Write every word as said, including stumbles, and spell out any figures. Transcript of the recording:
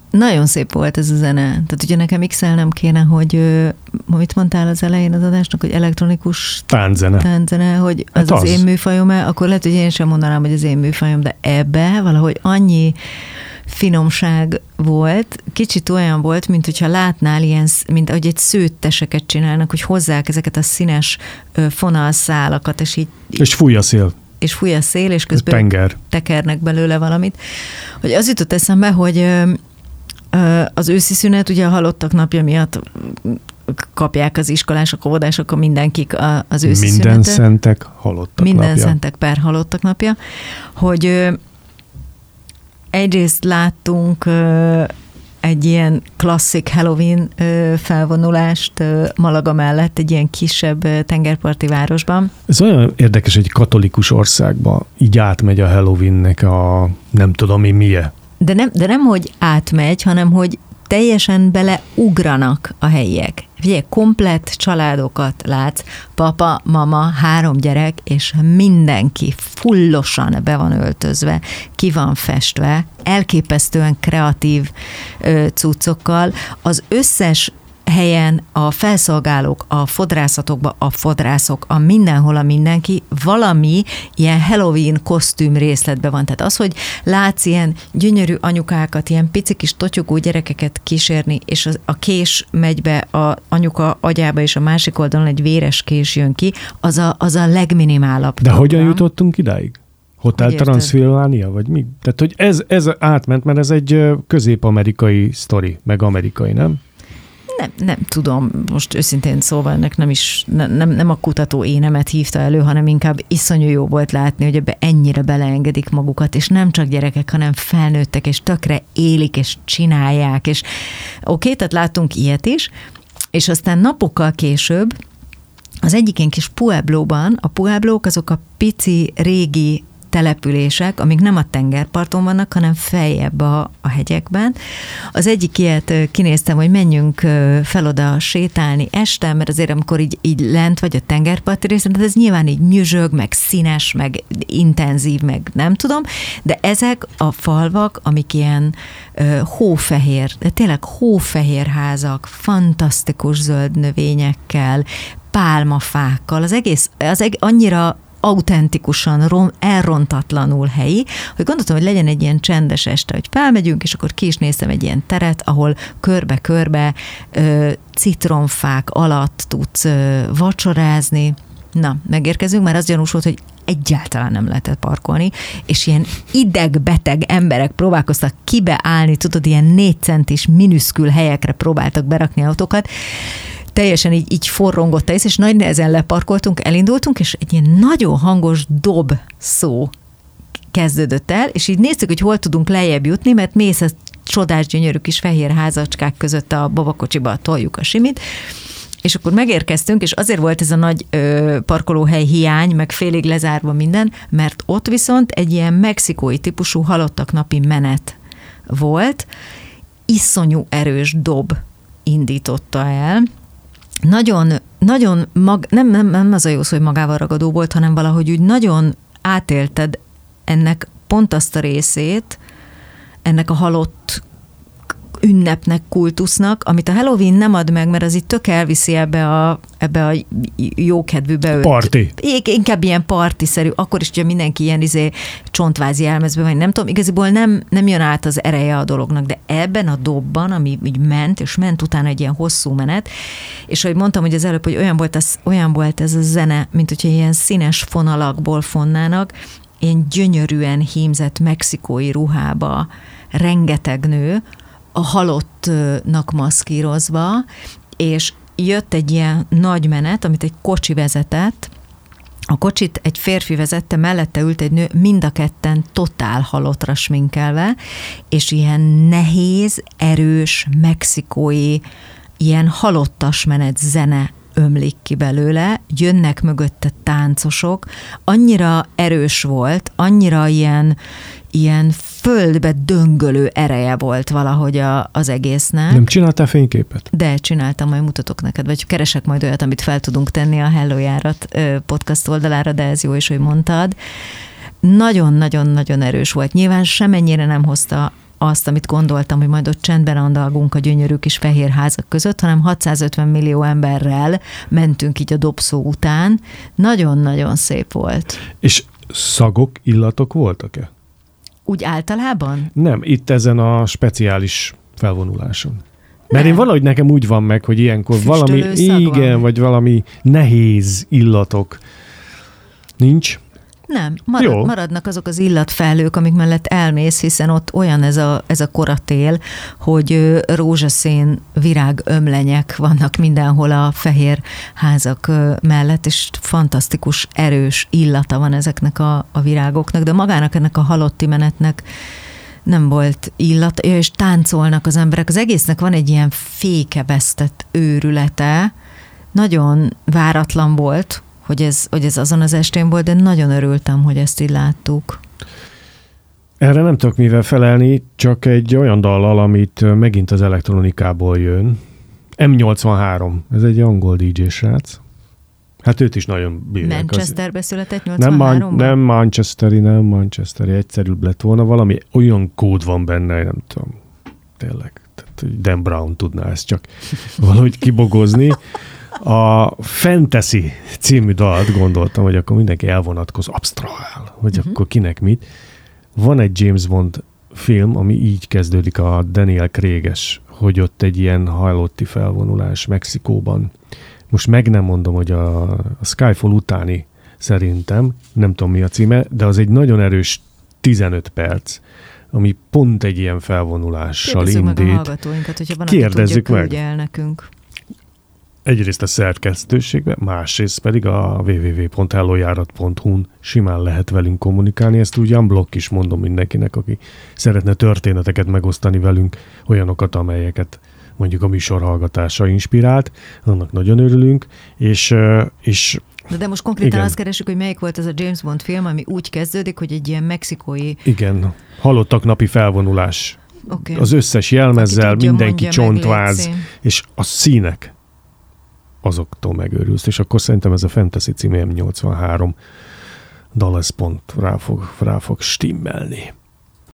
nagyon szép volt ez a zene. Tehát ugye nekem x-elnem kéne, hogy mit mondtál az elején az adásnak, hogy elektronikus tánczene, tánczene hogy az, hát az az én műfajom-e, akkor lehet, hogy én sem mondanám, hogy az én műfajom, de ebbe valahogy annyi finomság volt, kicsit olyan volt, mint hogyha látnál ilyen, mint ahogy egy szőtteseket csinálnak, hogy hozzák ezeket a színes fonalszálakat, és így... És fúj a szél. És fúj a szél, és közben tenger. Tekernek belőle valamit. Hogy az jutott eszembe, hogy az őszi szünet, ugye a halottak napja miatt kapják az iskolások, óvodások, mindenkik az őszi Minden szünetet. szentek halottak Minden napja. szentek per halottak napja. Hogy egyrészt láttunk egy ilyen klasszik Halloween felvonulást Malaga mellett, egy ilyen kisebb tengerparti városban. Ez olyan érdekes, egy katolikus országban így átmegy a Halloweennek a nem tudom én milyen. De nem, de nem, hogy átmegy, hanem hogy teljesen beleugranak a helyiek. Ugye, komplett családokat látsz, papa, mama, három gyerek, és mindenki fullosan be van öltözve, ki van festve, elképesztően kreatív ö, cuccokkal. Az összes helyen a felszolgálók, a fodrászatokban a fodrászok, a mindenhol a mindenki valami ilyen Halloween kosztüm részletben van. Tehát az, hogy látsz ilyen gyönyörű anyukákat, ilyen pici kis totyogó gyerekeket kísérni, és a kés megy be a anyuka agyába, és a másik oldalon egy véres kés jön ki, az a, az a legminimálabb. De program. Hogyan jutottunk idáig? Hotel Transylvania, vagy mi? Tehát, hogy ez, ez átment, mert ez egy közép-amerikai sztori, meg amerikai, nem? Nem, nem tudom, most őszintén szóval ennek nem is, nem, nem a kutató énemet hívta elő, hanem inkább iszonyú jó volt látni, hogy ebbe ennyire beleengedik magukat, és nem csak gyerekek, hanem felnőttek, és tökre élik, és csinálják, és oké, okay, tehát láttunk ilyet is, és aztán napokkal később az egyik ilyen kis pueblóban, a pueblók azok a pici, régi települések, amik nem a tengerparton vannak, hanem feljebb a, a hegyekben. Az egyik ilyet kinéztem, hogy menjünk fel oda sétálni este, mert azért amikor így, így lent vagy a tengerparti részen, ez nyilván így nyüzsög, meg színes, meg intenzív, meg nem tudom, de ezek a falvak, amik ilyen ö, hófehér, de tényleg hófehér házak, fantasztikus zöld növényekkel, pálmafákkal, az egész, az eg- annyira autentikusan, rom, elrontatlanul helyi, hogy gondoltam, hogy legyen egy ilyen csendes este, hogy felmegyünk, és akkor ki is néztem egy ilyen teret, ahol körbe-körbe ö, citromfák alatt tudsz ö, vacsorázni. Na, megérkezünk, már az gyanús volt, hogy egyáltalán nem lehetett parkolni, és ilyen idegbeteg emberek próbálkoztak kibeállni, tudod, ilyen négy centis minuszkül helyekre próbáltak berakni autókat, teljesen így, így forrongott a ész, és nagy nehezen leparkoltunk, elindultunk, és egy ilyen nagyon hangos dob szó kezdődött el, és így néztük, hogy hol tudunk lejjebb jutni, mert mész a csodás gyönyörű kis fehér házacskák között a babakocsiba toljuk a simit, és akkor megérkeztünk, és azért volt ez a nagy ö, parkolóhely hiány, meg félig lezárva minden, mert ott viszont egy ilyen mexikói típusú halottak napi menet volt, iszonyú erős dob indította el. Nagyon, nagyon mag, nem, nem, nem az a jó szó, hogy magával ragadó volt, hanem valahogy úgy nagyon átélted ennek pont azt a részét, ennek a halott ünnepnek, kultusznak, amit a Halloween nem ad meg, mert az itt tök elviszi ebbe a, ebbe a jókedvűbe őt. Parti. Inkább ilyen partiszerű, akkor is, hogyha mindenki ilyen izé csontvázi elmezbe vagy, nem tudom, igaziból nem, nem jön át az ereje a dolognak, de ebben a dobban, ami így ment, és ment utána egy ilyen hosszú menet, és ahogy mondtam, hogy az előbb, hogy olyan volt, az, olyan volt ez a zene, mint hogyha ilyen színes fonalakból fonnának, ilyen gyönyörűen hímzett mexikói ruhába rengeteg nő, a halottnak maszkírozva, és jött egy ilyen nagy menet, amit egy kocsi vezetett. A kocsit egy férfi vezette, mellette ült egy nő, mind a ketten totál halottra sminkelve, és ilyen nehéz, erős, mexikói, ilyen halottas menet zene ömlik ki belőle, jönnek mögötte táncosok, annyira erős volt, annyira ilyen, ilyen földbe döngölő ereje volt valahogy a, az egésznek. Nem csináltál fényképet? De csináltam, majd mutatok neked, vagy keresek majd olyat, amit fel tudunk tenni a Hello Járat podcast oldalára, de ez jó is, hogy mondtad. Nagyon-nagyon-nagyon erős volt. Nyilván semennyire nem hozta azt, amit gondoltam, hogy majd ott csendben andalgunk a gyönyörű kis fehér házak között, hanem hatszázötven millió emberrel mentünk így a dobszó után. Nagyon-nagyon szép volt. És szagok, illatok voltak-e? Úgy általában? Nem, itt ezen a speciális felvonuláson. Mert én valahogy nekem úgy van meg, hogy ilyenkor Füstölő valami, szag igen, van. vagy valami nehéz illatok. Nincs? Nem, marad, maradnak azok az illatfelhők, amik mellett elmész, hiszen ott olyan ez a, ez a koratél, hogy rózsaszín virágömlenyek vannak mindenhol a fehér házak mellett, és fantasztikus, erős illata van ezeknek a, a virágoknak, de magának ennek a halotti menetnek nem volt illat, és táncolnak az emberek. Az egésznek van egy ilyen fékevesztett őrülete, nagyon váratlan volt, hogy ez, hogy ez azon az estén volt, de nagyon örültem, hogy ezt így láttuk. Erre nem tudok mivel felelni, csak egy olyan dallal, amit megint az elektronikából jön. em nyolcvanhárom, ez egy angol dé dzsé srác. Hát őt is nagyon bírják. Manchesterbe született nem, nyolcvanháromban? Man- nem Manchesteri, nem Manchesteri, egyszerűbb lett volna. Valami olyan kód van benne, nem tudom, tényleg. Tehát Dan Brown tudná ezt csak valahogy kibogozni. A Fantasy című dalt gondoltam, hogy akkor mindenki elvonatkoz, absztrahál, hogy uh-huh. akkor kinek mit. Van egy James Bond film, ami így kezdődik, a Daniel Craig-es, hogy ott egy ilyen halotti felvonulás Mexikóban. Most meg nem mondom, hogy a, a Skyfall utáni szerintem, nem tudom mi a címe, de az egy nagyon erős tizenöt perc, ami pont egy ilyen felvonulással Kérdezzük indít. Kérdezzük meg a hallgatóinkat, hogyha van, Kérdezzük aki tudja, meg. küldje el nekünk. Egyrészt a szerkesztőségben, másrészt pedig a double-u double-u double-u pont hellojárat pont hu-n simán lehet velünk kommunikálni. Ezt úgy unblock is mondom mindenkinek, aki szeretne történeteket megosztani velünk, olyanokat, amelyeket mondjuk a műsor hallgatása inspirált. Annak nagyon örülünk, és, és de, de most konkrétan igen. azt keresünk, hogy melyik volt ez a James Bond film, ami úgy kezdődik, hogy egy ilyen mexikói... Igen, halottak napi felvonulás. Okay. Az összes jelmezzel, tudja, mindenki csontváz, meg, és a színek azoktól megőrülsz, és akkor szerintem ez a Fantasy című em nyolcvanhárom dal ez pont rá fog, rá fog stimmelni.